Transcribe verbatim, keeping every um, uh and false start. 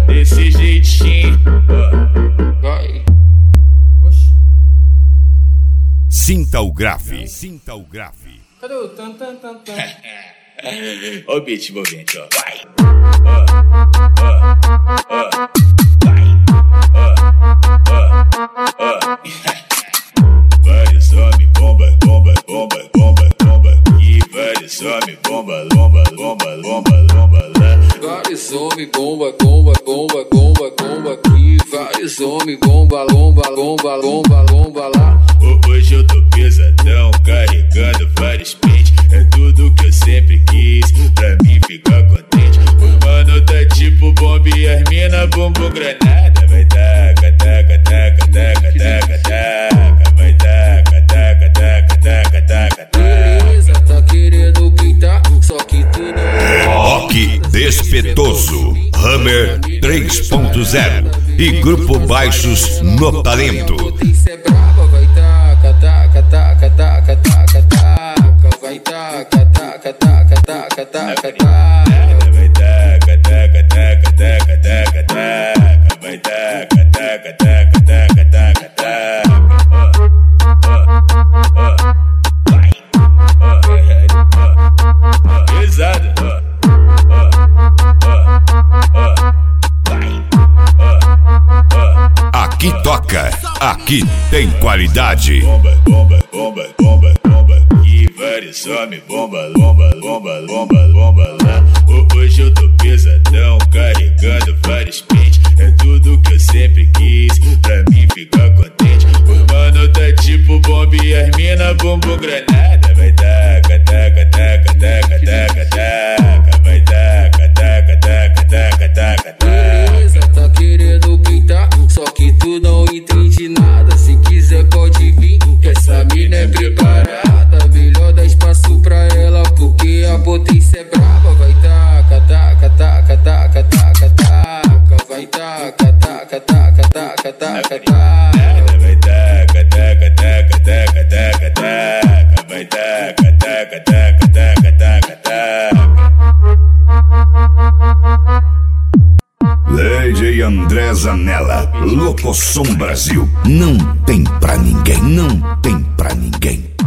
desse jeitinho. Vai. Sinta o grave. Sinta o grave. Cadê o tan tan tan tan? Ó o beat envolvente, ó. Vai. Ó, ó, ó. Vai. Ó, ó, ó. Vários homens, bomba, bomba, bomba, bomba, bomba. E vários homens, bomba, bomba, bomba, bomba, bomba lá. Vários homens, bomba, bomba, bomba, bomba, bomba aqui. Vários homens, bomba, bomba, bomba, bomba, bomba lá. Hoje eu tô pesadão, carregando vários pentes. É tudo que eu sempre quis, pra mim ficar contente. O mano tá tipo bomba e as mina bumbum granada. Vai taca, taca, taca, taca, taca, taca. Vai taca, taca, taca, taca, taca, taca. Beleza, tá querendo pintar, só que tu não. Rock Despetoso, Hammer três ponto zero e Grupo Baixos no Talento. Potência é braba, vai taca, taca, taca, taca, taca, taca. Vai taca, taca, taca, taca, taca, taca. Vai taca, taca, taca, taca, taca, taca. Vai taca, taca, taca, taca, taca, taca. Vai. Pesado. Aqui toca, aqui tem qualidade. Bomba, bomba, bomba, bomba, bomba. E vários homens, bomba, bomba, bomba, bomba, bomba lá. Hoje eu tô pesadão, carregando vários pentes. É tudo que eu sempre quis, pra mim ficar contente. O mano tá tipo bomba e as mina bumbum granada. Vai taca, taca, taca, taca, taca, taca. Vai taca, taca, taca, taca, taca, taca. Beleza, tá querendo pintar, só que tu não entende nada. Se quiser pode vir, que essa mina é preparada. Melhor dar espaço pra ela, porque a potência é braba. Vai taca, taca, taca, taca, taca, taca. Vai taca, taca, taca, taca, taca, taca. Vai taca, taca, taca, taca, taca, taca. Vai taca, taca, taca, taca, taca, taca. Lady André Zanella, Locosom Brasil. Não tem pra ninguém, não tem pra ninguém.